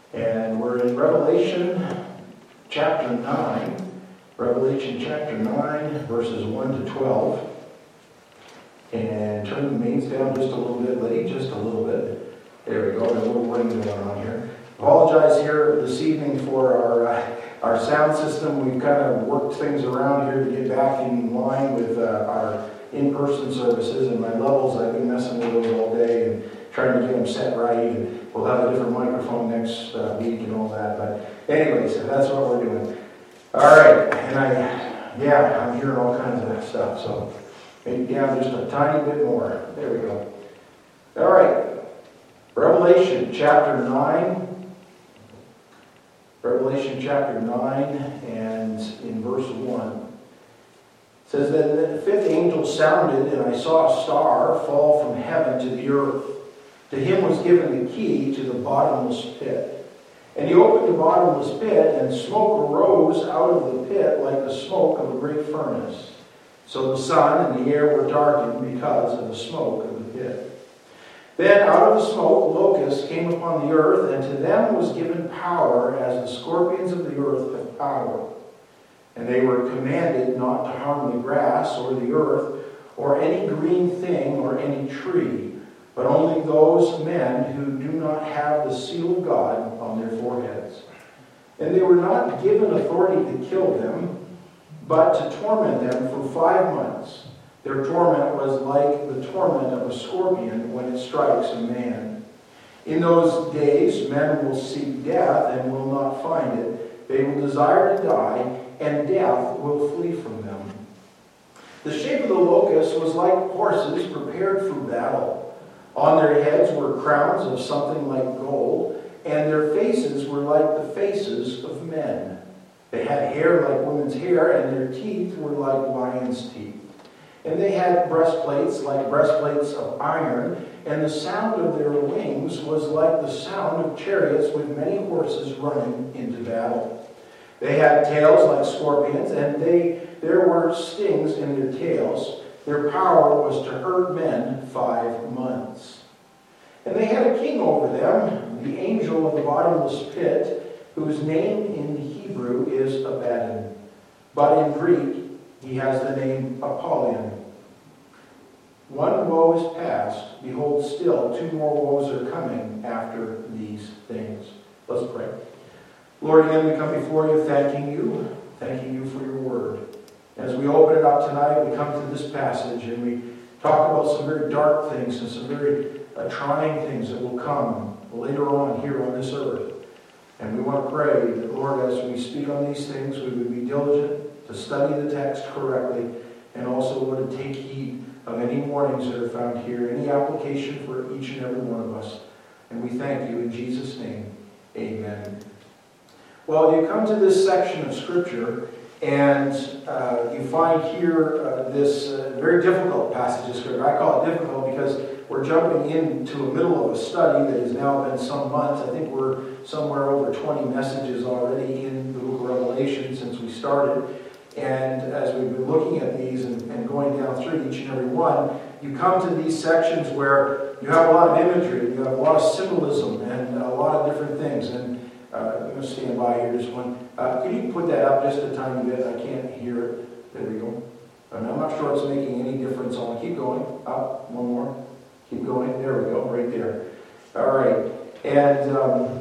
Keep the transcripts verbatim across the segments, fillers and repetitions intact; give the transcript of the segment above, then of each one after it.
And we're in Revelation chapter nine. Revelation chapter nine, verses one to twelve. And turn the mains down just a little bit, Liddy, just a little bit. There we go, a little ring going on here. Apologize here this evening for our uh, our sound system. We've kind of worked things around here to get back in line with uh, our in-person services, and my levels, I've been messing with those all day and trying to get them set right, and we'll have a different microphone next uh, week and all that. But anyways, that's what we're doing. All right, and I, yeah, I'm hearing all kinds of that stuff, so maybe down just a tiny bit more. There we go. All right, Revelation chapter nine. Revelation chapter nine, and in verse one. It says that the fifth angel sounded, and I saw a star fall from heaven to the earth. To him was given the key to the bottomless pit. And he opened the bottomless pit, and smoke arose out of the pit like the smoke of a great furnace. So the sun and the air were darkened because of the smoke of the pit. Then out of the smoke locusts came upon the earth, and to them was given power as the scorpions of the earth have power. And they were commanded not to harm the grass or the earth or any green thing or any tree, but only those men who do not have the seal of God on their foreheads. And they were not given authority to kill them, but to torment them for five months. Their torment was like the torment of a scorpion when it strikes a man. In those days, men will seek death and will not find it. They will desire to die, and death will flee from them. The shape of the locusts was like horses prepared for battle. On their heads were crowns of something like gold, and their faces were like the faces of men. They had hair like women's hair, and their teeth were like lions' teeth. And they had breastplates like breastplates of iron, and the sound of their wings was like the sound of chariots with many horses running into battle. They had tails like scorpions, and they there were stings in their tails. Their power was to hurt men five months. And they had a king over them, the angel of the bottomless pit, whose name in Hebrew is Abaddon, but in Greek he has the name Apollyon. One woe is past. Behold, still two more woes are coming after these things. Let's pray. Lord, again, we come before you thanking you, thanking you for your word. As we open it up tonight, we come to this passage and we talk about some very dark things and some very uh, trying things that will come later on here on this earth. And we want to pray that, Lord, as we speak on these things, we would be diligent to study the text correctly, and also, Lord, to take heed of any warnings that are found here, any application for each and every one of us. And we thank you in Jesus' name. Amen. Well, you come to this section of Scripture, and uh, you find here uh, this uh, very difficult passage of Scripture. I call it difficult because we're jumping into the middle of a study that has now been some months. I think we're somewhere over twenty messages already in the book of Revelation since we started. And as we've been looking at these and, and going down through each and every one, you come to these sections where you have a lot of imagery, you have a lot of symbolism, and a lot of different things. And uh, I'm going to stand by here just one. Uh, can you put that up just a tiny bit? I can't hear it. There we go. And I'm not sure it's making any difference on it. Keep going. Up. One more. Keep going. There we go. Right there. All right. And um,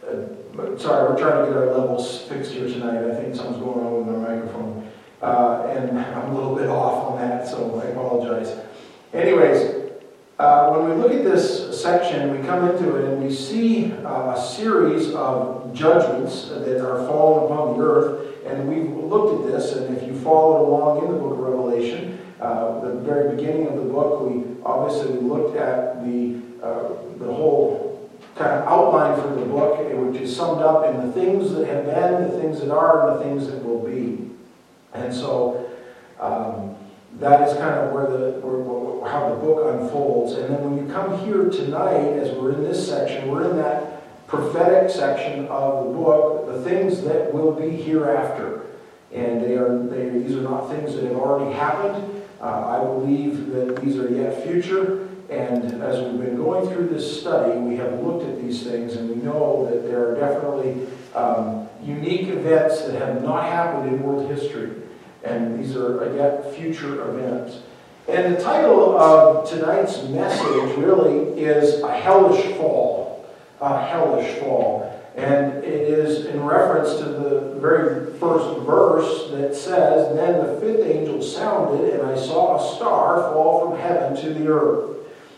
uh, sorry, we're trying to get our levels fixed here tonight. I think something's going on with my microphone. Uh, and I'm a little bit off on that, so I apologize. Anyways, uh, when we look at this section, we come into it and we see uh, a series of judgments that are fallen upon the earth. And we've looked at this, and if you followed along in the book of Revelation, uh, the very beginning of the book, we obviously looked at the uh, the whole kind of outline for the book, which is summed up in the things that have been, the things that are, and the things that will be. And so um, that is kind of where the where, how the book unfolds. And then when you come here tonight, as we're in this section, we're in that prophetic section of the book, the things that will be hereafter. And they are they these are not things that have already happened. Uh, I believe that these are yet future. And as we've been going through this study, we have looked at these things, and we know that there are definitely um, unique events that have not happened in world history. And these are, yet, future events. And the title of tonight's message really is A Hellish Fall. A Hellish Fall. And it is in reference to the very first verse that says, "Then the fifth angel sounded, and I saw a star fall from heaven to the earth."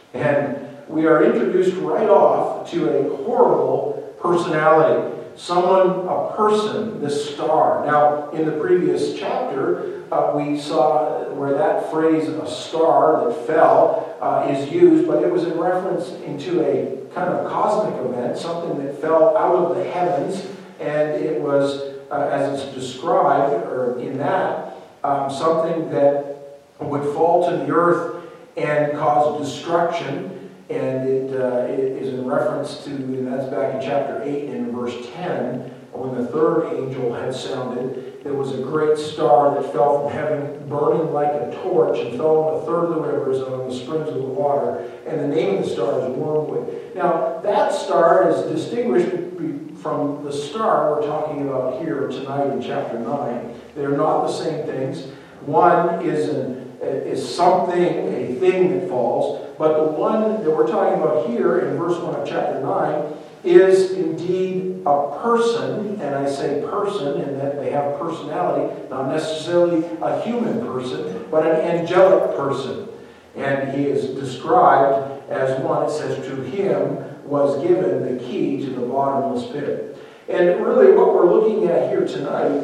And we are introduced right off to a horrible personality. Someone, a person, this star. Now, in the previous chapter, uh, we saw where that phrase, a star that fell, uh, is used, but it was in reference into a kind of cosmic event, something that fell out of the heavens, and it was, uh, as it's described, or in that, um, something that would fall to the earth and cause destruction. And it, uh, it is in reference to, and that's back in chapter eight in verse ten, when the third angel had sounded, there was a great star that fell from heaven, burning like a torch, and fell on a third of the rivers and on the springs of the water. And the name of the star is Wormwood. Now, that star is distinguished from the star we're talking about here tonight in chapter nine. They're not the same things. One is an is something, a thing that falls, but the one that we're talking about here in verse one of chapter nine is indeed a person, and I say person in that they have personality, not necessarily a human person, but an angelic person. And he is described as one, it says, to him was given the key to the bottomless pit. And really what we're looking at here tonight,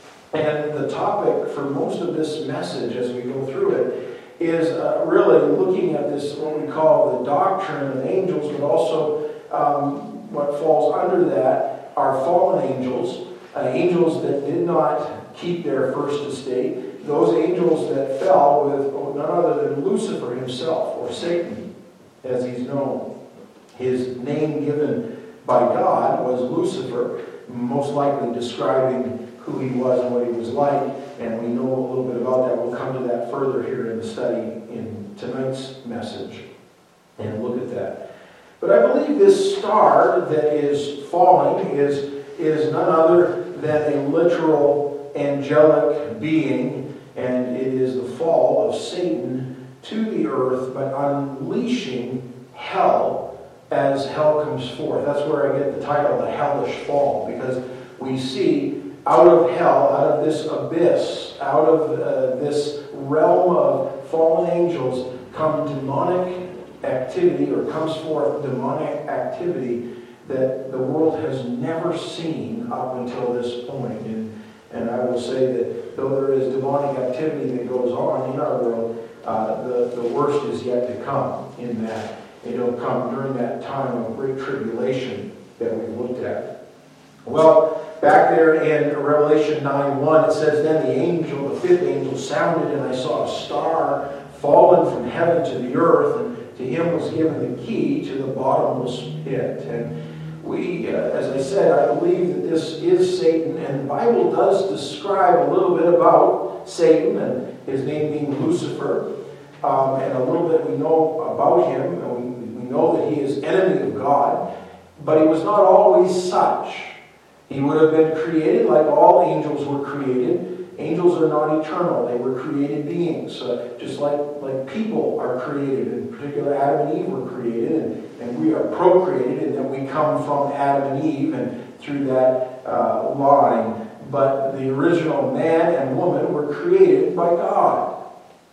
and the topic for most of this message as we go through it, is uh, really looking at this, what we call the doctrine of angels, but also um, what falls under that are fallen angels, uh, angels that did not keep their first estate, those angels that fell with none other than Lucifer himself, or Satan, as he's known. His name given by God was Lucifer, most likely describing who he was and what he was like, and we know a little bit about that. We'll come to that further here in the study in tonight's message and look at that. But I believe this star that is falling is, is none other than a literal angelic being, and it is the fall of Satan to the earth, but unleashing hell as hell comes forth. That's where I get the title, The Hellish Fall, because we see out of hell, out of this abyss, out of uh, this realm of fallen angels come demonic activity, or comes forth demonic activity that the world has never seen up until this point. And, and I will say that though there is demonic activity that goes on in our world, uh, the, the worst is yet to come in that. It'll come during that time of great tribulation that we've looked at. Well, back there in Revelation nine one, it says, "Then the angel, the fifth angel, sounded, and I saw a star fallen from heaven to the earth, and to him was given the key to the bottomless pit." And we, uh, as I said, I believe that this is Satan, and the Bible does describe a little bit about Satan, and his name being Lucifer, um, and a little bit we know about him, and we, we know that he is enemy of God, but he was not always such. He would have been created like all angels were created. Angels are not eternal. They were created beings. Uh, just like, like people are created. In particular, Adam and Eve were created. And, and we are procreated. And then we come from Adam and Eve and through that uh, line. But the original man and woman were created by God.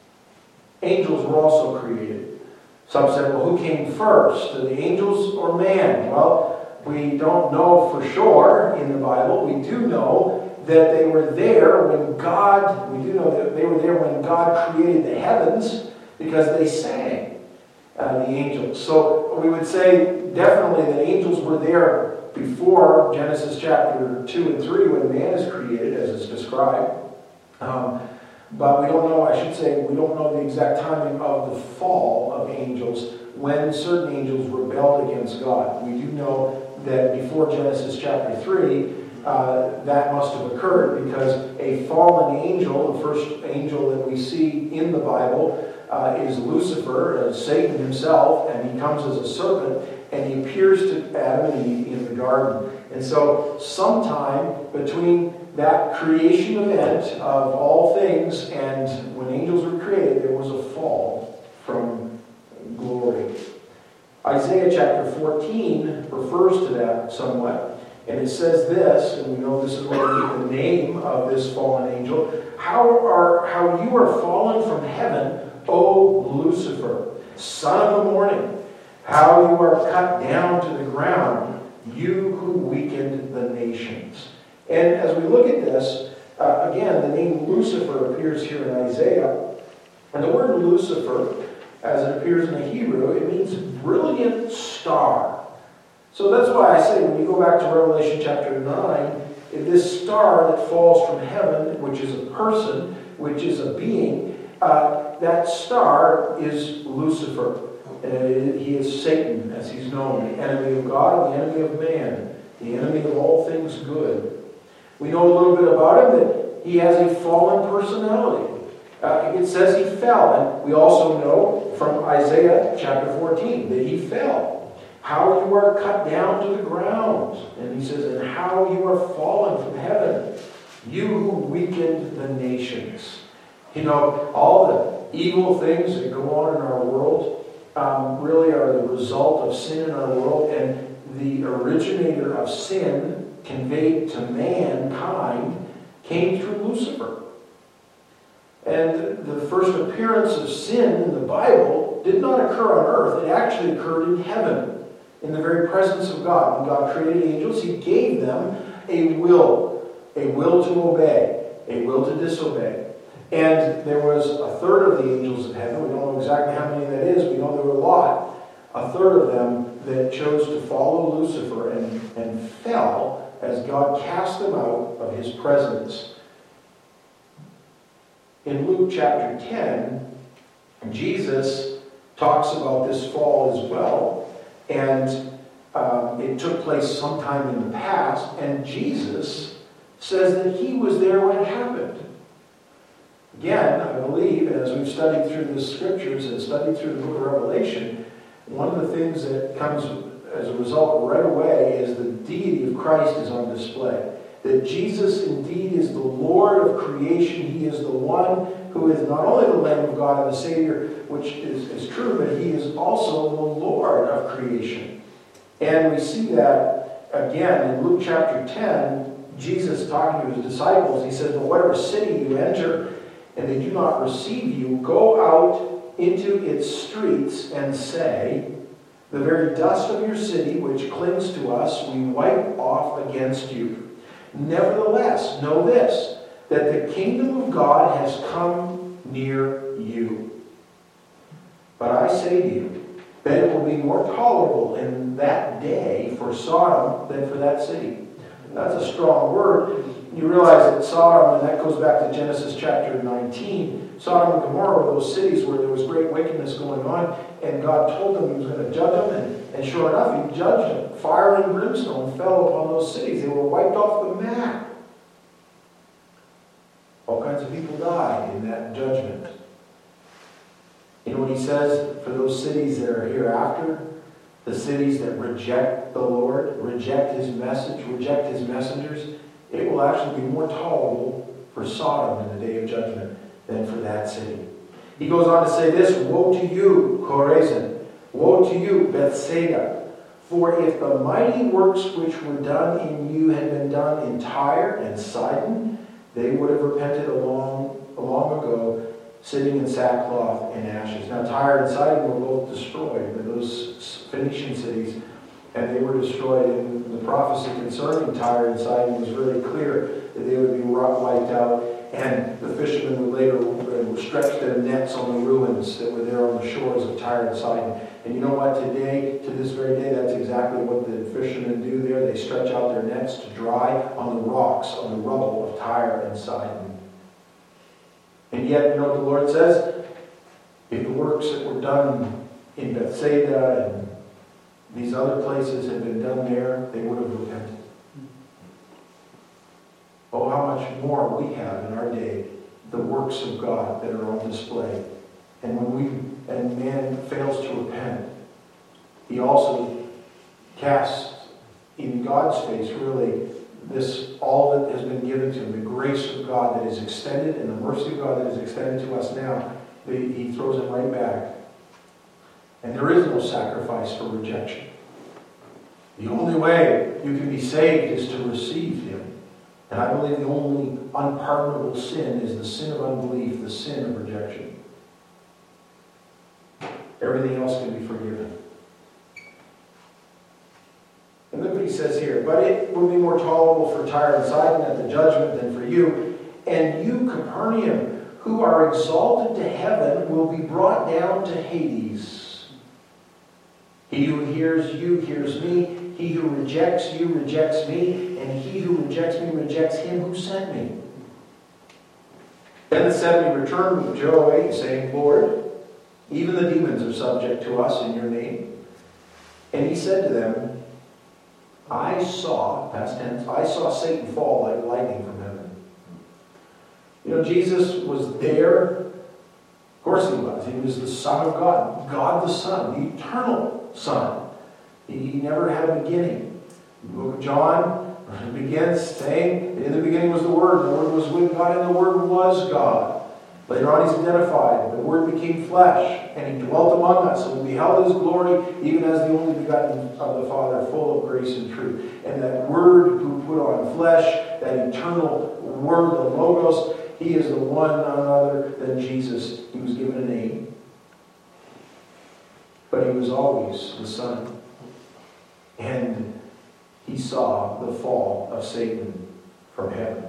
Angels were also created. Some said, well, who came first? The angels or man? Well, we don't know for sure in the Bible. We do know that they were there when God, we do know that they were there when God created the heavens, because they sang, uh, the angels. So we would say definitely that angels were there before Genesis chapter two and three, when man is created, as it's described. Um, but we don't know, I should say, we don't know the exact timing of the fall of angels, when certain angels rebelled against God. We do know that before Genesis chapter three, uh, that must have occurred, because a fallen angel, the first angel that we see in the Bible, uh, is Lucifer, uh, Satan himself, and he comes as a serpent, and he appears to Adam and Eve in the garden. And so sometime between that creation event of all things and when angels were created, there was a fall from glory. Isaiah chapter fourteen refers to that somewhat. And it says this, and we know this is where we get the name of this fallen angel. How are how you are fallen from heaven, O Lucifer, son of the morning. How you are cut down to the ground, you who weakened the nations. And as we look at this, uh, again, the name Lucifer appears here in Isaiah. And the word Lucifer, as it appears in the Hebrew, it means brilliant star. So that's why I say when you go back to Revelation chapter nine, this star that falls from heaven, which is a person, which is a being, uh, that star is Lucifer. Uh, he is Satan, as he's known, the enemy of God, the enemy of man, the enemy of all things good. We know a little bit about him that he has a fallen personality. Uh, it says he fell, and we also know from Isaiah chapter fourteen that he fell. How you are cut down to the ground. And he says, and how you are fallen from heaven, you who weakened the nations. You know, all the evil things that go on in our world um, really are the result of sin in our world, and the originator of sin conveyed to mankind came through Lucifer. And the first appearance of sin in the Bible did not occur on earth. It actually occurred in heaven, in the very presence of God. When God created angels, he gave them a will, a will to obey, a will to disobey. And there was a third of the angels of heaven. We don't know exactly how many that is. We know there were a lot. A third of them that chose to follow Lucifer and, and fell as God cast them out of his presence. In Luke chapter ten, Jesus talks about this fall as well. And um, it took place sometime in the past. And Jesus says that he was there when it happened. Again, I believe, as we've studied through the scriptures and studied through the book of Revelation, one of the things that comes as a result right away is the deity of Christ is on display. That Jesus indeed is the Lord of creation. He is the one who is not only the Lamb of God and the Savior, which is, is true, but he is also the Lord of creation. And we see that again in Luke chapter ten, Jesus talking to his disciples, he says, but whatever city you enter and they do not receive you, go out into its streets and say, the very dust of your city which clings to us, we wipe off against you. Nevertheless, know this, that the kingdom of God has come near you. But I say to you, that it will be more tolerable in that day for Sodom than for that city. That's a strong word. You realize that Sodom, and that goes back to Genesis chapter nineteen, Sodom and Gomorrah were those cities where there was great wickedness going on, and God told them he was going to judge them, and, and sure enough, he judged them. Fire and brimstone fell upon those cities. They were wiped off the map. All kinds of people died in that judgment. You know what he says for those cities that are hereafter? The cities that reject the Lord, reject his message, reject his messengers, it will actually be more tolerable for Sodom in the day of judgment than for that city. He goes on to say this, woe to you, Chorazin, woe to you, Bethsaida, for if the mighty works which were done in you had been done in Tyre and Sidon, they would have repented long, long ago, sitting in sackcloth and ashes. Now Tyre and Sidon were both destroyed, but those Phoenician cities, and they were destroyed. And the prophecy concerning Tyre and Sidon was very clear that they would be wiped out, and the fishermen would later stretch their nets on the ruins that were there on the shores of Tyre and Sidon. And you know what? Today, to this very day, that's exactly what the fishermen do there. They stretch out their nets to dry on the rocks, on the rubble of Tyre and Sidon. And yet, you know what the Lord says? If the works that were done in Bethsaida and these other places had been done there, they would have repented. Oh, how much more we have in our day the works of God that are on display. And when we and man fails to repent, he also casts in God's face, really, this all that has been given to him, the grace of God that is extended and the mercy of God that is extended to us now, he throws it right back. And there is no sacrifice for rejection. The only way you can be saved is to receive him. And I believe the only unpardonable sin is the sin of unbelief, the sin of rejection. Everything else can be forgiven. And look what he says here. But it will be more tolerable for Tyre and Sidon at the judgment than for you. And you, Capernaum, who are exalted to heaven, will be brought down to Hades. He who hears you hears me. He who rejects you rejects me. And he who rejects me rejects him who sent me. Then the seventy returned with joy, saying, Lord, even the demons are subject to us in your name. And he said to them, I saw, past tense, I saw Satan fall like lightning from heaven. You know, Jesus was there. Of course he was. He was the Son of God. God the Son, the eternal Son. He never had a beginning. The book of John begins saying, in the beginning was the Word, and the Word was with God, and the Word was God. Later on he's identified, the Word became flesh, and he dwelt among us, and we beheld his glory, even as the only begotten of the Father, full of grace and truth. And that Word who put on flesh, that eternal Word, the Logos, he is the one, none other than Jesus. He was given a name. But he was always the Son. And he saw the fall of Satan from heaven.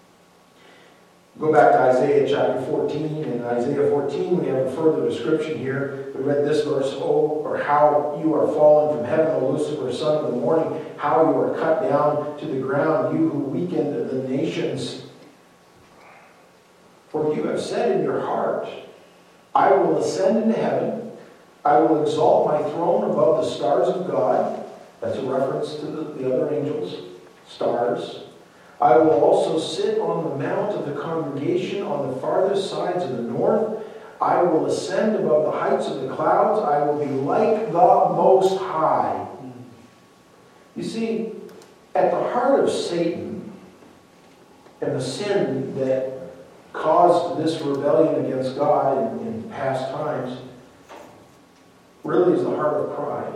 Go back to Isaiah chapter fourteen. In Isaiah fourteen, we have a further description here. We read this verse, oh, or how you are fallen from heaven, O Lucifer, son of the morning, how you are cut down to the ground, you who weakened the nations. For you have said in your heart, I will ascend into heaven, I will exalt my throne above the stars of God. That's a reference to the, the other angels, stars. I will also sit on the mount of the congregation on the farthest sides of the north. I will ascend above the heights of the clouds. I will be like the Most High. You see, at the heart of Satan and the sin that caused this rebellion against God in, in past times really is the heart of pride.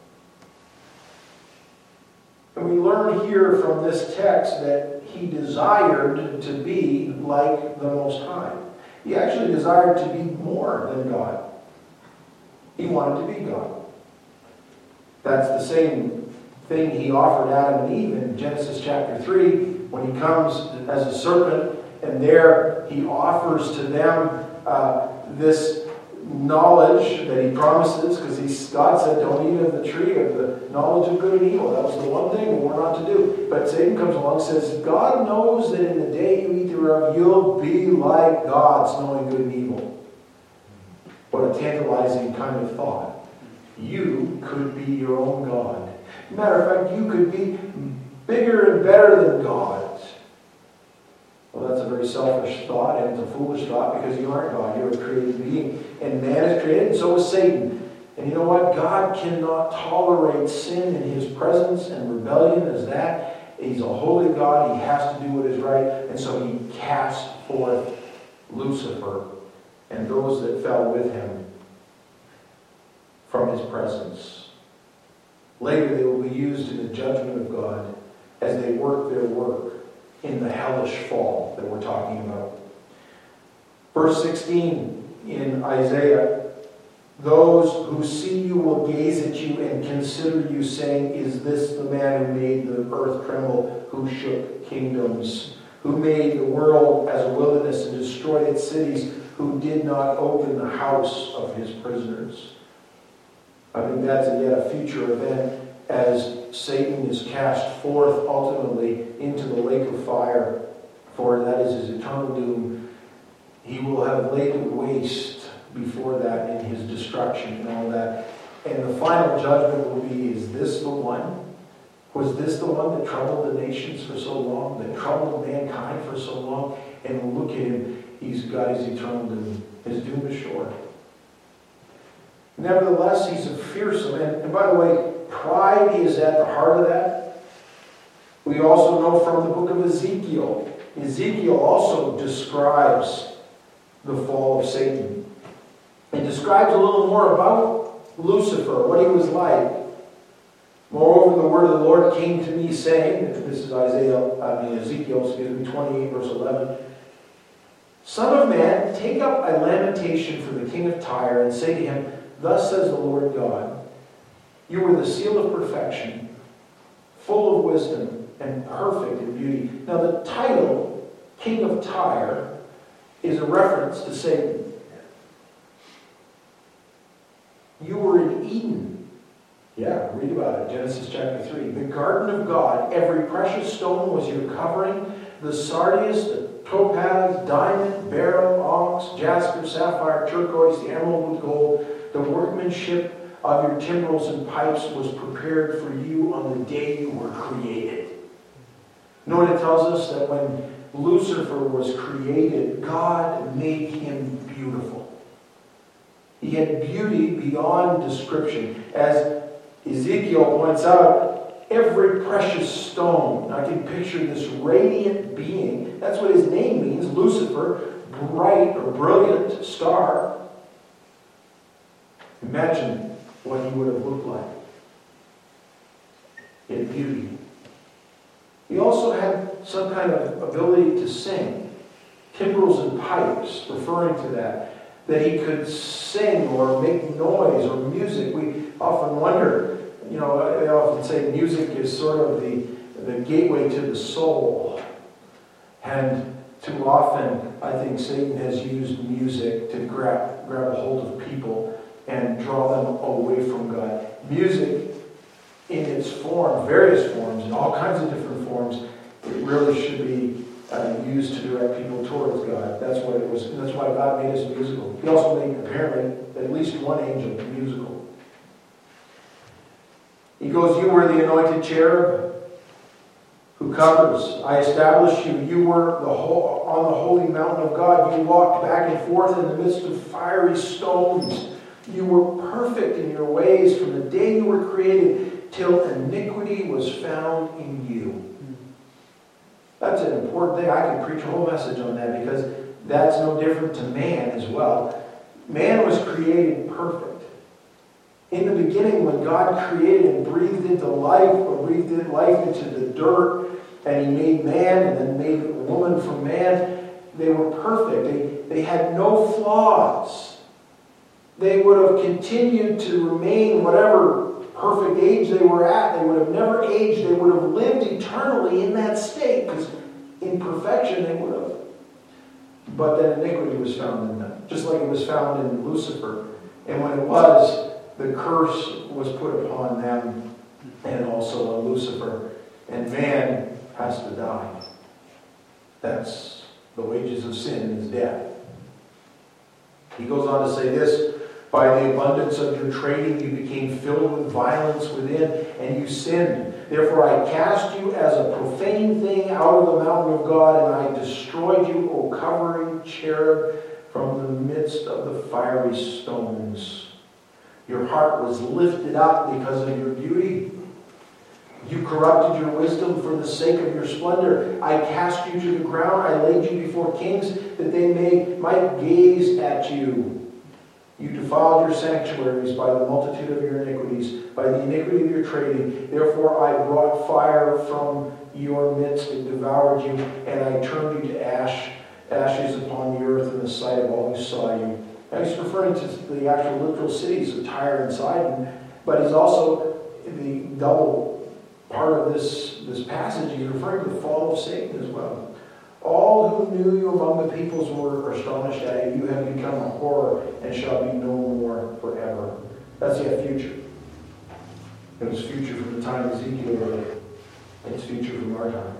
And we learn here from this text that he desired to be like the Most High. He actually desired to be more than God. He wanted to be God. That's the same thing he offered Adam and Eve in Genesis chapter three, when he comes as a serpent, and there he offers to them uh, this knowledge that he promises, because he, God said, don't eat of the tree of the knowledge of good and evil. That was the one thing we were not to do. But Satan comes along and says, God knows that in the day you eat thereof, you'll be like gods, knowing good and evil. What a tantalizing kind of thought. You could be your own God. Matter of fact, you could be bigger and better than God. Well, that's a very selfish thought, and it's a foolish thought, because you aren't God. You're a created being. And man is created, and so is Satan. And you know what? God cannot tolerate sin in his presence, and rebellion as that. He's a holy God. He has to do what is right. And so he cast forth Lucifer and those that fell with him from his presence. Later they will be used in the judgment of God as they work their work in the hellish fall that we're talking about. Verse sixteen in Isaiah, those who see you will gaze at you and consider you, saying, is this the man who made the earth tremble, who shook kingdoms, who made the world as a wilderness and destroyed its cities, who did not open the house of his prisoners? I think that's a yet a future event, as Satan is cast forth ultimately into the lake of fire, for that is his eternal doom. He will have laid waste before that in his destruction and all that. And the final judgment will be, is this the one? Was this the one that troubled the nations for so long, that troubled mankind for so long? And look at him, he's got his eternal doom. His doom is short. Nevertheless, he's a fearsome. And, and by the way, pride is at the heart of that. We also know from the book of Ezekiel. Ezekiel also describes the fall of Satan. It describes a little more about Lucifer, what he was like. Moreover, the word of the Lord came to me saying, this is Isaiah, I mean Ezekiel, excuse me, twenty-eight, verse eleven. Son of man, take up a lamentation for the king of Tyre, and say to him, thus says the Lord God, you were the seal of perfection, full of wisdom, and perfect in beauty. Now the title, King of Tyre, is a reference to Satan. You were in Eden. Yeah, read about it, Genesis chapter three. The garden of God, every precious stone was your covering, the sardius, the topaz, diamond, beryl, onyx, jasper, sapphire, turquoise, the emerald with gold. The workmanship of your timbrels and pipes was prepared for you on the day you were created. You know what it tells us? That when Lucifer was created, God made him beautiful. He had beauty beyond description. As Ezekiel points out, every precious stone. I can picture this radiant being. That's what his name means, Lucifer, bright or brilliant star. Imagine what he would have looked like in beauty. He also had some kind of ability to sing. Timbrels and pipes, referring to that. That he could sing or make noise or music. We often wonder, you know, I often say music is sort of the, the gateway to the soul. And too often, I think Satan has used music to grab, grab a hold of people and draw them away from God. Music, in its form, various forms, in all kinds of different forms, it really should be uh, used to direct people towards God. That's what it was. That's why God made us musical. He also made, apparently, at least one angel musical. He goes, you were the anointed cherub who covers. I established you. You were the whole, on the holy mountain of God. You walked back and forth in the midst of fiery stones. You were perfect in your ways from the day you were created till iniquity was found in you. That's an important thing. I could preach a whole message on that because that's no different to man as well. Man was created perfect. In the beginning, when God created and breathed into life, or breathed in life into the dirt, and he made man and then made woman from man, they were perfect. They, they had no flaws. They would have continued to remain whatever perfect age they were at. They would have never aged. They would have lived eternally in that state, because in perfection they would have. But then iniquity was found in them, just like it was found in Lucifer. And when it was, the curse was put upon them and also on Lucifer. And man has to die. That's the wages of sin is death. He goes on to say this, by the abundance of your trading you became filled with violence within, and you sinned. Therefore I cast you as a profane thing out of the mountain of God, and I destroyed you, O covering cherub, from the midst of the fiery stones. Your heart was lifted up because of your beauty. You corrupted your wisdom for the sake of your splendor. I cast you to the ground. I laid you before kings that they may might gaze at you. You defiled your sanctuaries by the multitude of your iniquities, by the iniquity of your trading. Therefore I brought fire from your midst and devoured you, and I turned you to ash, ashes upon the earth in the sight of all who saw you. Now he's referring to the actual literal cities of Tyre and Sidon, but he's also, the double part of this, this passage, he's referring to the fall of Satan as well. All who knew you among the peoples were astonished at you. You have become a horror and shall be no more forever. That's yet future. It was future from the time Ezekiel wrote. It's future from our time.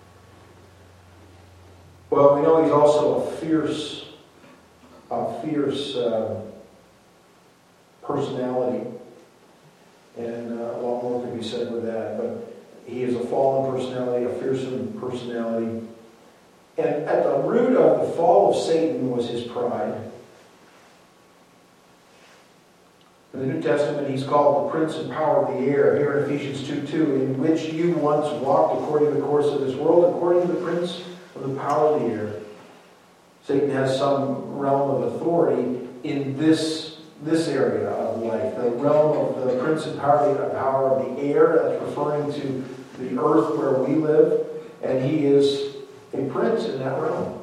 Well, we know he's also a fierce, a fierce uh, personality. And uh, a lot more could be said with that. But he is a fallen personality, a fearsome personality. And at the root of the fall of Satan was his pride. In the New Testament, he's called the prince and power of the air, here in Ephesians two two, in which you once walked according to the course of this world, according to the prince of the power of the air. Satan has some realm of authority in this, this area of life, the realm of the prince and power, power of the air, that's referring to the earth where we live, and he is a prince in that realm.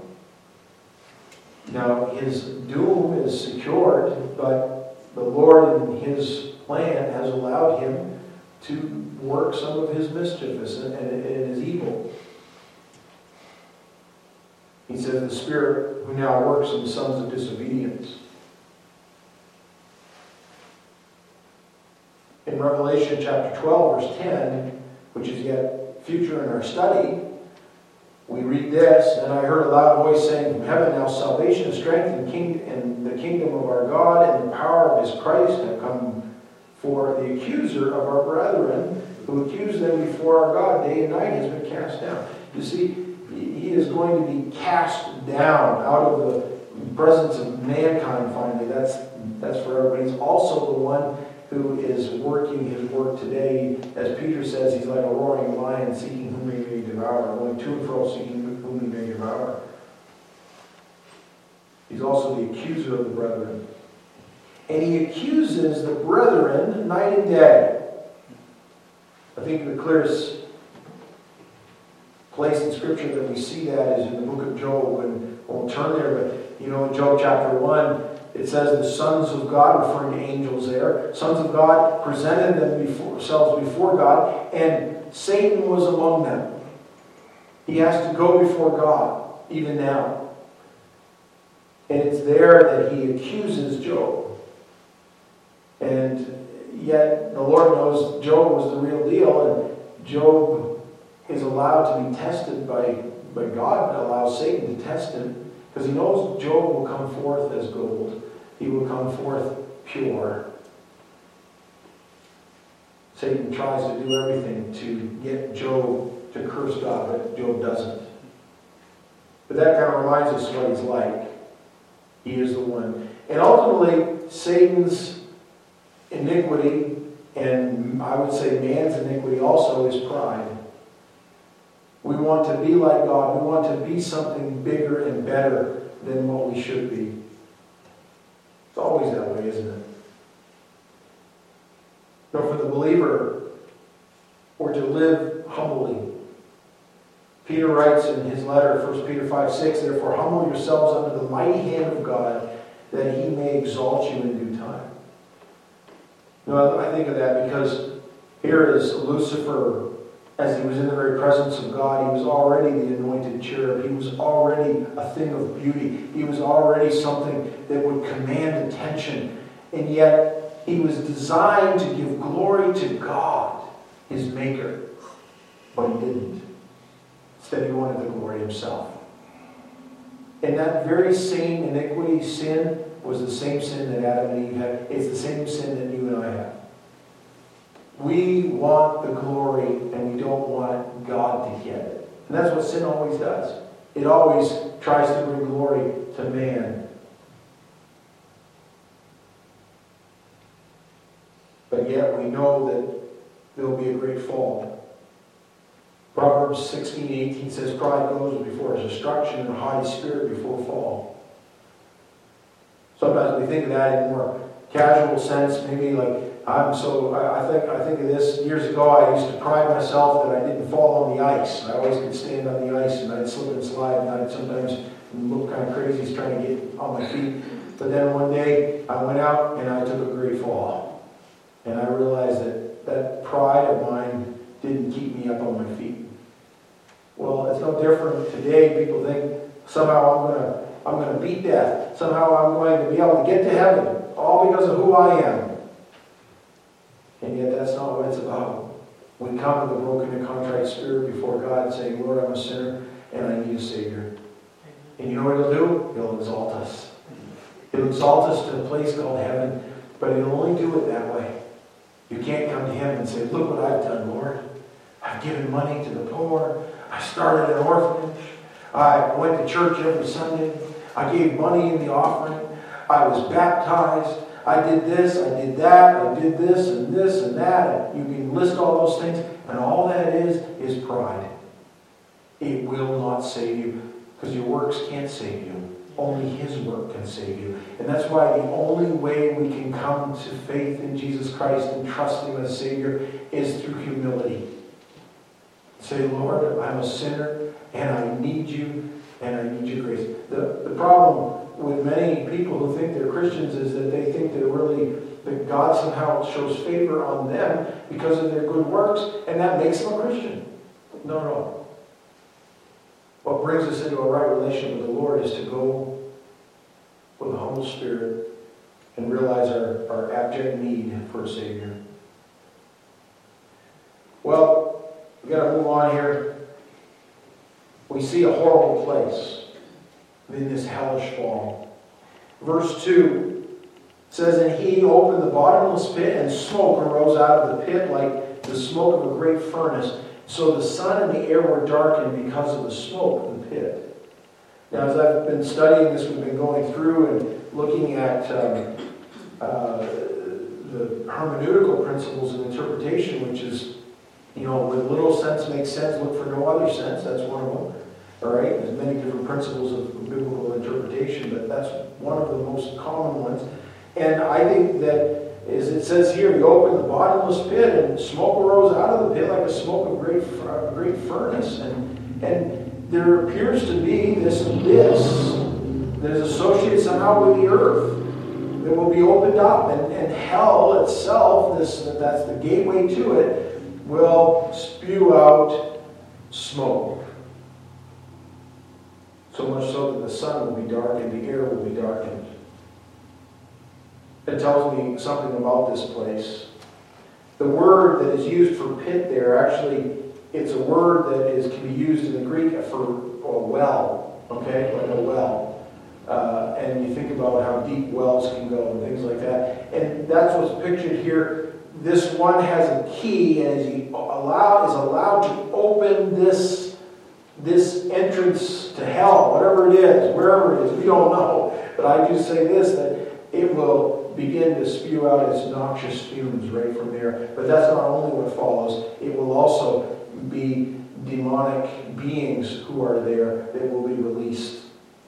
Now, his doom is secured, but the Lord, in his plan, has allowed him to work some of his mischievous and, and, and his evil. He says, the Spirit who now works in the sons of disobedience. In Revelation chapter twelve, verse ten, which is yet future in our study, we read this, and I heard a loud voice saying from heaven, now salvation and strength and, king, and the kingdom of our God and the power of his Christ have come, for the accuser of our brethren, who accused them before our God day and night, has been cast down. You see, he is going to be cast down out of the presence of mankind finally. That's, that's forever. But he's also the one who is working his work today. As Peter says, he's like a roaring lion seeking whom he may devour, going to and fro seeking whom he may devour. He's also the accuser of the brethren. And he accuses the brethren night and day. I think the clearest place in Scripture that we see that is in the book of Job, and we'll turn there, but you know, in Job chapter one, it says the sons of God, referring to angels there, sons of God presented themselves before God, and Satan was among them. He has to go before God, even now. And it's there that he accuses Job. And yet, the Lord knows Job was the real deal, and Job is allowed to be tested by, by God, and allows Satan to test him, because he knows Job will come forth as gold. He will come forth pure. Satan tries to do everything to get Job to curse God, but Job doesn't. But that kind of reminds us what he's like. He is the one. And ultimately, Satan's iniquity, and I would say man's iniquity also, is pride. We want to be like God. We want to be something bigger and better than what we should be. It's always that way, isn't it? But for the believer, we're to live humbly. Peter writes in his letter, First Peter five six, therefore humble yourselves under the mighty hand of God, that he may exalt you in due time. You know, I think of that because here is Lucifer, as he was in the very presence of God. He was already the anointed cherub. He was already a thing of beauty. He was already something that would command attention. And yet, he was designed to give glory to God, his maker. But he didn't. Instead, he wanted the glory himself. And that very same iniquity, sin, was the same sin that Adam and Eve had. It's the same sin that you and I have. We want the glory, and we don't want God to get it. And that's what sin always does. It always tries to bring glory to man. But yet we know that there will be a great fall. Proverbs sixteen eighteen says, pride goes before destruction, and a haughty spirit before fall. Sometimes we think of that in a more casual sense, maybe like, I'm so, I, I think I think of this, years ago I used to pride myself that I didn't fall on the ice. I always could stand on the ice, and I'd slip and slide, and I'd sometimes look kind of crazy trying to get on my feet. But then one day I went out and I took a great fall. And I realized that that pride of mine didn't keep me up on my feet. Well, it's no different today. People think somehow I'm going to I'm going to beat death. Somehow I'm going to be able to get to heaven, all because of who I am. And yet that's not what it's about. We come with a broken and contrite spirit before God saying, Lord, I'm a sinner and I need a Savior. And you know what he'll do? He'll exalt us. He'll exalt us to a place called heaven, but he'll only do it that way. You can't come to him and say, look what I've done, Lord. I've given money to the poor. I started an orphanage. I went to church every Sunday. I gave money in the offering. I was baptized. I did this, I did that, I did this and this and that. And you can list all those things. And all that is, is pride. It will not save you. Because your works can't save you. Only His work can save you. And that's why the only way we can come to faith in Jesus Christ and trust Him as Savior is through humility. Say, Lord, I'm a sinner and I need you and I need your grace. The, the problem with many people who think they're Christians is that they think that really that God somehow shows favor on them because of their good works, and that makes them a Christian. No, no. What brings us into a right relationship with the Lord is to go with a humble spirit and realize our, our abject need for a Savior. Well, we've got to move on here. We see a horrible place in this hellish fall. Verse two says, "And He opened the bottomless pit, and smoke arose out of the pit like the smoke of a great furnace. So the sun and the air were darkened because of the smoke of the pit." Now, as I've been studying this, we've been going through and looking at um, uh, the hermeneutical principles of interpretation, which is, you know, with little sense makes sense, look for no other sense. That's one of them. All right? There's many different principles of biblical interpretation, but that's one of the most common ones. And I think that, as it says here, He opened the bottomless pit, and smoke arose out of the pit like a smoke of great, uh, great furnace. And, and there appears to be this abyss that is associated somehow with the earth that will be opened up. And, and hell itself, this that's the gateway to it, will spew out smoke. So much so that the sun will be darkened, the air will be darkened. It tells me something about this place. The word that is used for pit there, actually, it's a word that is can be used in the Greek for a well, okay, like a well. Uh, and you think about how deep wells can go and things like that. And that's what's pictured here. This one has a key, and as he allow, is allowed to open this, this entrance to hell, whatever it is, wherever it is, we don't know. But I do say this, that it will begin to spew out its noxious fumes right from there. But that's not only what follows. It will also be demonic beings who are there that will be released.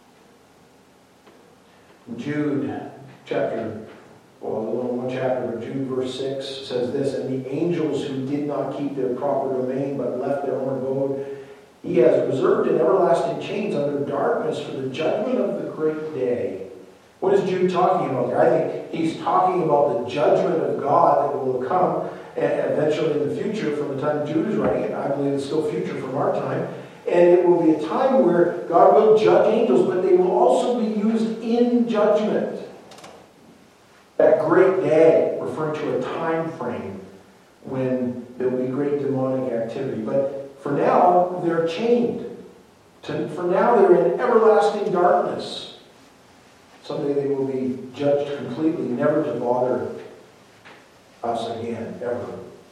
Jude chapter, well, a little one chapter, but Jude verse six says this, "And the angels who did not keep their proper domain but left their own abode, He has reserved in everlasting chains under darkness for the judgment of the great day." What is Jude talking about there? I think he's talking about the judgment of God that will come eventually in the future from the time Jude is writing it. I believe it's still future from our time. And it will be a time where God will judge angels, but they will also be used in judgment. That great day, referring to a time frame when there will be great demonic activity. But for now, they're chained. To, for now, they're in everlasting darkness. Someday they will be judged completely, never to bother us again, ever.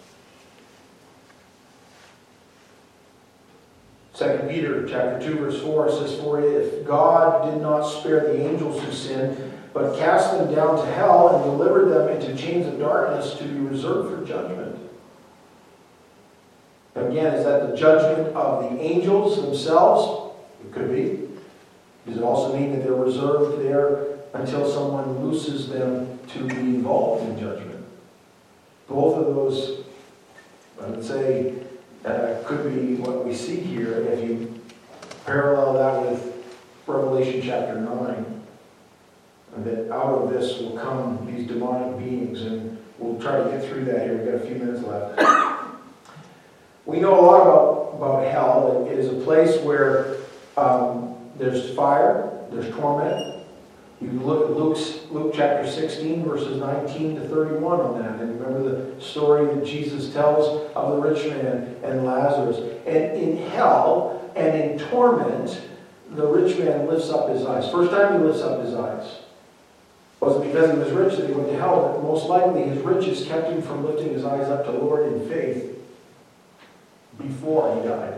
Second Peter chapter two, verse four says, "For if God did not spare the angels who sinned, but cast them down to hell and delivered them into chains of darkness to be reserved for judgment." Again, is that the judgment of the angels themselves? It could be. Does it also mean that they're reserved there until someone looses them to be involved in judgment? Both of those, I would say, uh, could be what we see here if you parallel that with Revelation chapter nine. And that out of this will come these demonic beings, and we'll try to get through that here. We've got a few minutes left. We know a lot about, about hell. It is a place where um, there's fire, there's torment. You can look at Luke's, Luke chapter sixteen, verses nineteen to thirty-one on that. And remember the story that Jesus tells of the rich man and Lazarus. And in hell and in torment, the rich man lifts up his eyes. First time he lifts up his eyes. It wasn't because he was rich that he went to hell, but most likely his riches kept him from lifting his eyes up to the Lord in faith before he died.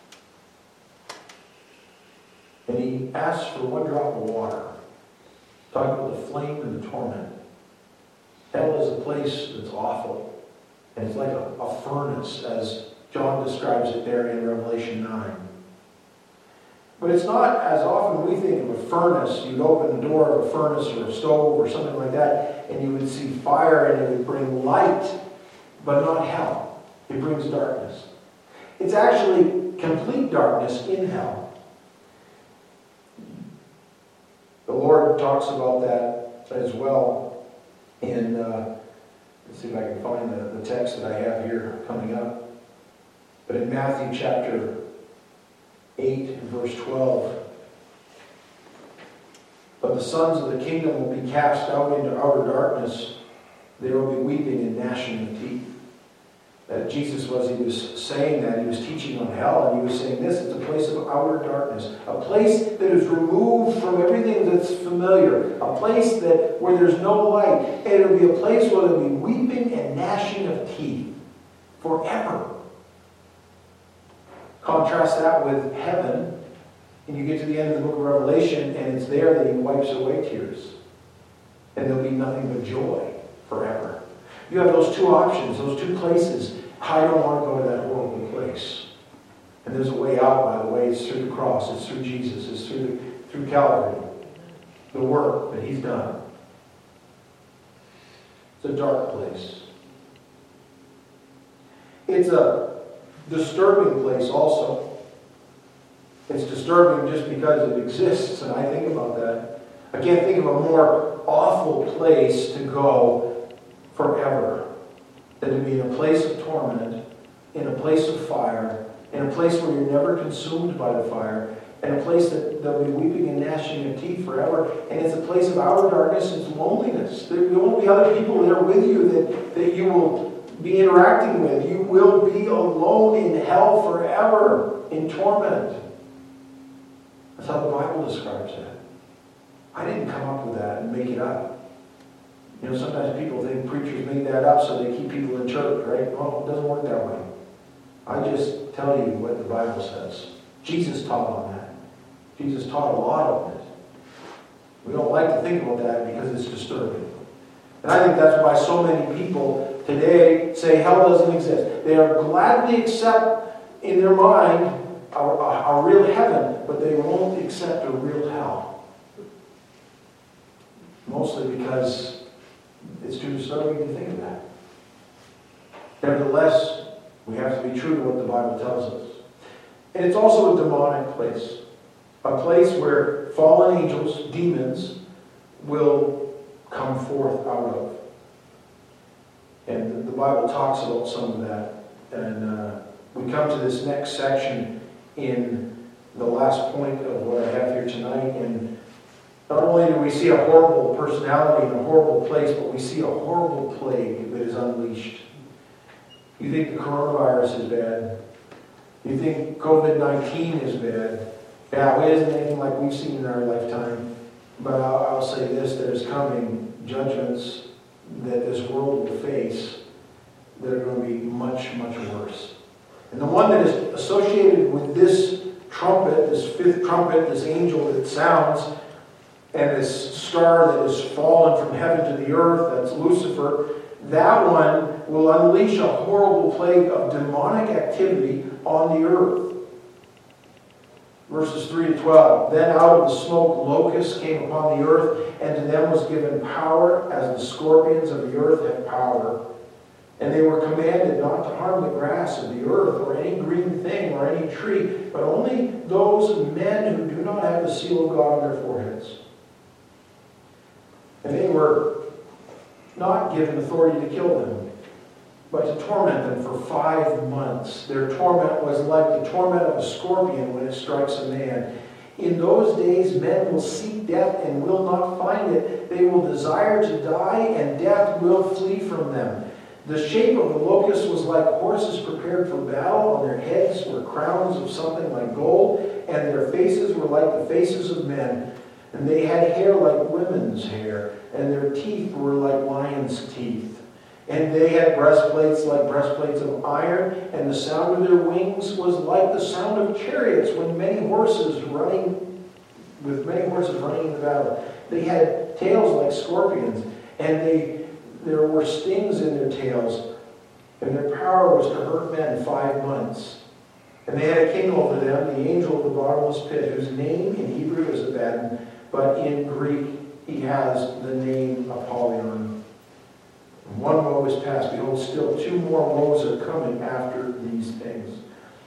And he asked for one drop of water talking about the flame and the torment. Hell is a place that's awful. And it's like a, a furnace, as John describes it there in Revelation nine. But it's not as often we think of a furnace. You'd open the door of a furnace or a stove or something like that, and you would see fire, and it would bring light, but not hell. It brings darkness. It's actually complete darkness in hell. The Lord talks about that as well in, uh, let's see if I can find the, the text that I have here coming up. But in Matthew chapter eight and verse twelve, but the sons of the kingdom will be cast out into outer darkness. There will be weeping and gnashing of teeth. That Jesus was, he was saying that, he was teaching on hell, and he was saying this, it's a place of outer darkness, a place that is removed from everything that's familiar, a place that where there's no light, and it'll be a place where there'll be weeping and gnashing of teeth forever. Contrast that with heaven, and you get to the end of the book of Revelation, and it's there that he wipes away tears, and there'll be nothing but joy forever. You have those two options, those two places. I don't want to go to that horrible place. And there's a way out, by the way. It's through the cross. It's through Jesus. It's through, through Calvary. The work that he's done. It's a dark place. It's a disturbing place also. It's disturbing just because it exists, and I think about that. I can't think of a more awful place to go forever than to be in a place of torment, in a place of fire, in a place where you're never consumed by the fire, and a place that there'll be weeping and gnashing of teeth forever. And it's a place of outer darkness and loneliness. There won't be other people there with you that, that you will be interacting with. You will be alone in hell forever, in torment. That's how the Bible describes that. I didn't come up with that and make it up. You know, sometimes people think preachers made that up so they keep people in church, right? Well, it doesn't work that way. I just tell you what the Bible says. Jesus taught on that. Jesus taught a lot on it. We don't like to think about that because it's disturbing. And I think that's why so many people today say hell doesn't exist. They are gladly accept in their mind a, a, a real heaven, but they won't accept a real hell. Mostly because it's too disturbing to think of that. Nevertheless, we have to be true to what the Bible tells us. And it's also a demonic place. A place where fallen angels, demons, will come forth out of. And the Bible talks about some of that. And uh, we come to this next section in the last point of what I have here tonight. And not only do we see a horrible personality in a horrible place, but we see a horrible plague that is unleashed. You think the coronavirus is bad. You think covid nineteen is bad. Yeah, it isn't anything like we've seen in our lifetime. But I'll, I'll say this, there's coming judgments that this world will face that are going to be much, much worse. And the one that is associated with this trumpet, this fifth trumpet, this angel that sounds, and this star that has fallen from heaven to the earth, that's Lucifer, that one will unleash a horrible plague of demonic activity on the earth. Verses three to twelve. Then out of the smoke locusts came upon the earth, and to them was given power, as the scorpions of the earth have power. And they were commanded not to harm the grass of the earth, or any green thing, or any tree, but only those men who do not have the seal of God on their foreheads. And they were not given authority to kill them, but to torment them for five months. Their torment was like the torment of a scorpion when it strikes a man. In those days, men will seek death and will not find it. They will desire to die, and death will flee from them. The shape of the locust was like horses prepared for battle. On their heads were crowns of something like gold, and their faces were like the faces of men. And they had hair like women's hair, and their teeth were like lions' teeth. And they had breastplates like breastplates of iron, and the sound of their wings was like the sound of chariots when many horses running, with many horses running in the battle. They had tails like scorpions, and they there were stings in their tails, and their power was to hurt men five months. And they had a king over them, the angel of the bottomless pit, whose name in Hebrew is Abaddon, but in Greek he has the name Apollyon. One woe is past. Behold, still two more woes are coming after these things.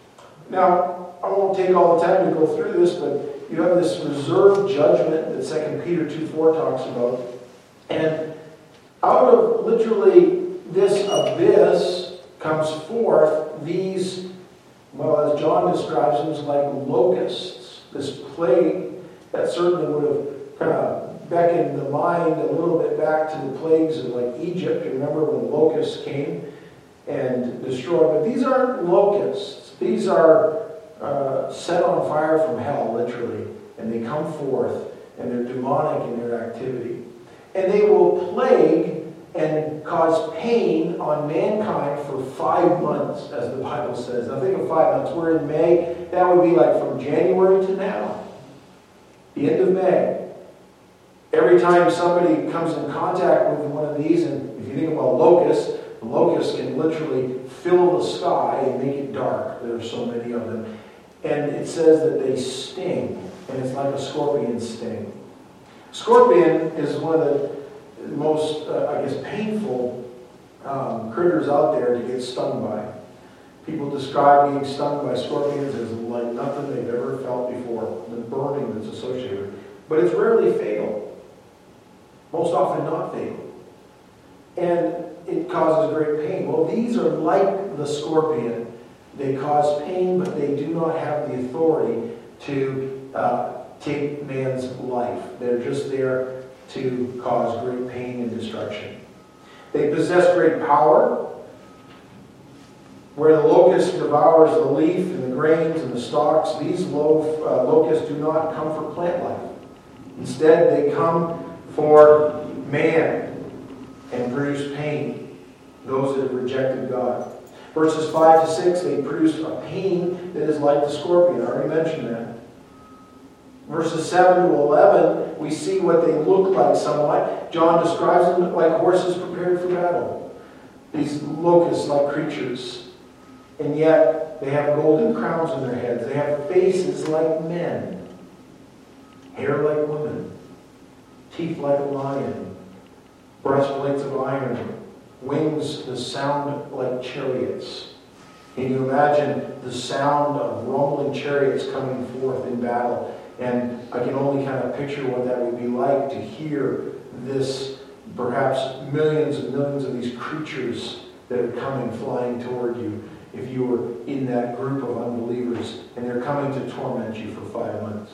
Now, I won't take all the time to go through this, but you have this reserved judgment that Second Peter two four talks about. And out of literally this abyss comes forth these, well, as John describes them, like locusts. This plague that certainly would have kind of beckoned the mind a little bit back to the plagues of like Egypt. You remember when locusts came and destroyed. But these aren't locusts. These are uh, set on fire from hell, literally. And they come forth, and they're demonic in their activity. And they will plague and cause pain on mankind for five months, as the Bible says. Now think of five months. We're in May. That would be like from January to now. The end of May. Every time somebody comes in contact with one of these, and if you think about locusts, the locusts can literally fill the sky and make it dark. There are so many of them. And it says that they sting, and it's like a scorpion sting. Scorpion is one of the most, uh, I guess, painful um, critters out there to get stung by. People describe being stung by scorpions as like nothing they've ever felt before, the burning that's associated with it. But it's rarely fatal. Most often not fatal. And it causes great pain. Well, these are like the scorpion. They cause pain, but they do not have the authority to uh, take man's life. They're just there to cause great pain and destruction. They possess great power. Where the locust devours the leaf and the grains and the stalks, these lo- uh, locusts do not come for plant life. Instead, they come for man and produce pain, those that have rejected God. Verses five to six, they produce a pain that is like the scorpion. I already mentioned that. Verses seven to eleven, we see what they look like somewhat. John describes them like horses prepared for battle. These locust-like creatures. And yet, they have golden crowns on their heads. They have faces like men. Hair like women. Teeth like a lion. Breastplates of iron. Wings that sound like chariots. Can you imagine the sound of rumbling chariots coming forth in battle? And I can only kind of picture what that would be like to hear this, perhaps millions and millions of these creatures that are coming flying toward you if you were in that group of unbelievers and they're coming to torment you for five months.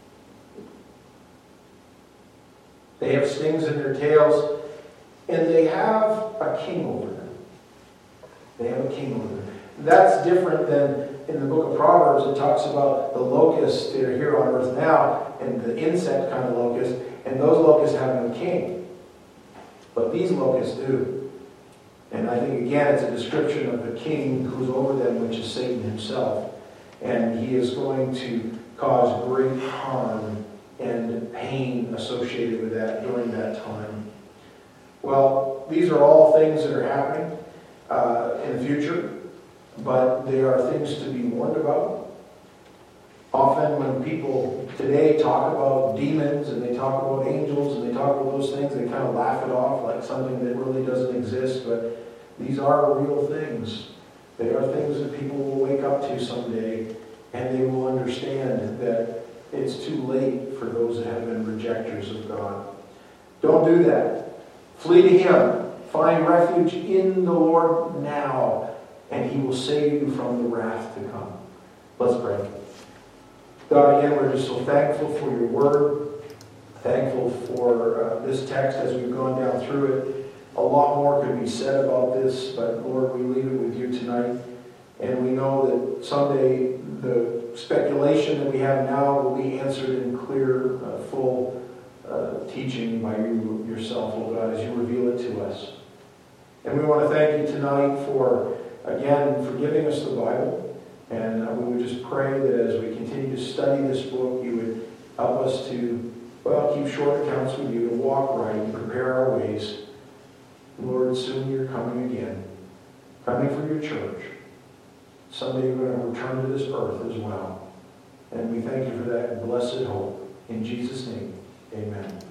They have stings in their tails, and they have a king over them. They have a king over them. That's different than in the book of Proverbs. It talks about the locusts that are here on earth now and the insect kind of locusts, and those locusts have no king. But these locusts do. And I think, again, it's a description of the king who's over them, which is Satan himself. And he is going to cause great harm and pain associated with that during that time. Well, these are all things that are happening uh, in the future, but they are things to be warned about. Often when people today talk about demons and they talk about angels and they talk about those things, they kind of laugh it off like something that really doesn't exist, but these are real things. They are things that people will wake up to someday, and they will understand that it's too late for those that have been rejectors of God. Don't do that. Flee to Him. Find refuge in the Lord now, and He will save you from the wrath to come. Let's pray. God, again, we're just so thankful for your word, thankful for uh, this text as we've gone down through it. A lot more could be said about this, but Lord, we leave it with you tonight. And we know that someday the speculation that we have now will be answered in clear, uh, full uh, teaching by you yourself, oh God, as you reveal it to us. And we want to thank you tonight for, again, for giving us the Bible. And uh, we would just pray that as we continue to study this book, you would help us to Well, keep short accounts with you and walk right and prepare our ways. Lord, soon you're coming again. Coming for your church. Someday you're going to return to this earth as well. And we thank you for that blessed hope. In Jesus' name, amen.